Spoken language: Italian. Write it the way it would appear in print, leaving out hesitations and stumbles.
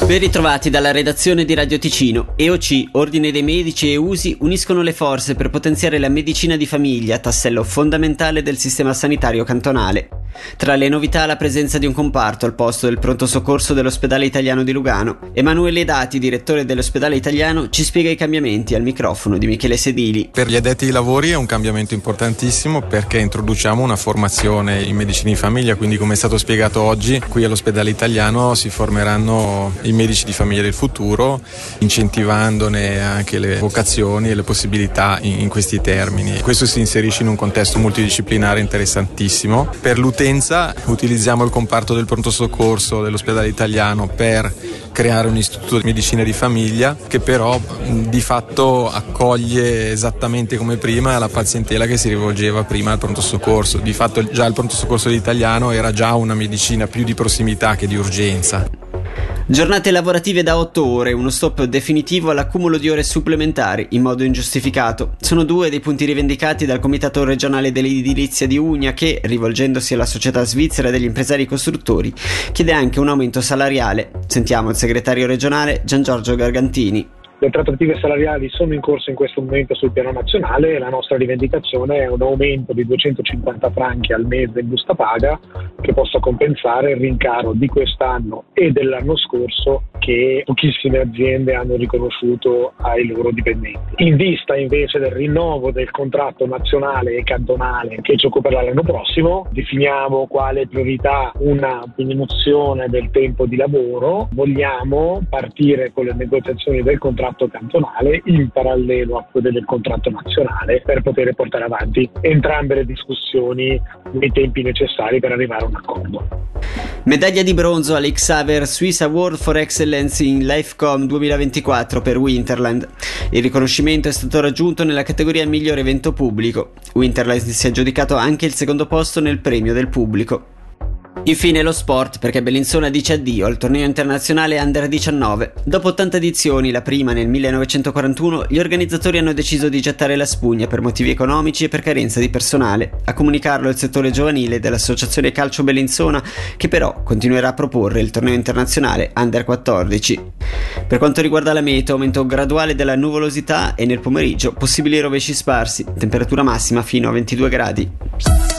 Ben ritrovati dalla redazione di Radio Ticino. EOC, Ordine dei Medici e USI uniscono le forze per potenziare la medicina di famiglia, tassello fondamentale del sistema sanitario cantonale. Tra le novità la presenza di un comparto al posto del pronto soccorso dell'ospedale italiano di Lugano. Emanuele Dati, direttore dell'ospedale italiano, ci spiega i cambiamenti al microfono di Michele Sedili. Per gli addetti ai lavori è un cambiamento importantissimo perché introduciamo una formazione in medicina di famiglia, quindi come è stato spiegato oggi, qui all'ospedale italiano si formeranno i medici di famiglia del futuro, incentivandone anche le vocazioni e le possibilità in questi termini. Questo si inserisce in un contesto multidisciplinare interessantissimo. Per l'utenza utilizziamo il comparto del pronto soccorso dell'ospedale italiano per creare un istituto di medicina di famiglia che però di fatto accoglie esattamente come prima la pazientela che si rivolgeva prima al pronto soccorso. Di fatto già il pronto soccorso italiano era già una medicina più di prossimità che di urgenza. Giornate lavorative da 8 ore, uno stop definitivo all'accumulo di ore supplementari in modo ingiustificato. Sono due dei punti rivendicati dal Comitato regionale dell'edilizia di Ugna che, rivolgendosi alla Società Svizzera degli impresari costruttori, chiede anche un aumento salariale. Sentiamo il segretario regionale Gian Giorgio Gargantini. Le trattative salariali sono in corso in questo momento sul piano nazionale e la nostra rivendicazione è un aumento di 250 franchi al mese in busta paga che possa compensare il rincaro di quest'anno e dell'anno scorso che pochissime aziende hanno riconosciuto ai loro dipendenti. In vista invece del rinnovo del contratto nazionale e cantonale che ci occuperà l'anno prossimo, definiamo quale priorità una diminuzione del tempo di lavoro. Vogliamo partire con le negoziazioni del contratto cantonale in parallelo a quelle del contratto nazionale per poter portare avanti entrambe le discussioni nei tempi necessari per arrivare a un accordo. Medaglia di bronzo all'X-Aver Swiss Award for Excellence in Lifecom 2024 per Winterland. Il riconoscimento è stato raggiunto nella categoria miglior evento pubblico. Winterland si è aggiudicato anche il secondo posto nel premio del pubblico. Infine lo sport, perché Bellinzona dice addio al torneo internazionale Under 19. Dopo 80 edizioni, la prima nel 1941, gli organizzatori hanno deciso di gettare la spugna per motivi economici e per carenza di personale. A comunicarlo il settore giovanile dell'Associazione Calcio Bellinzona, che però continuerà a proporre il torneo internazionale Under 14. Per quanto riguarda la meteo, aumento graduale della nuvolosità e nel pomeriggio possibili rovesci sparsi, temperatura massima fino a 22 gradi.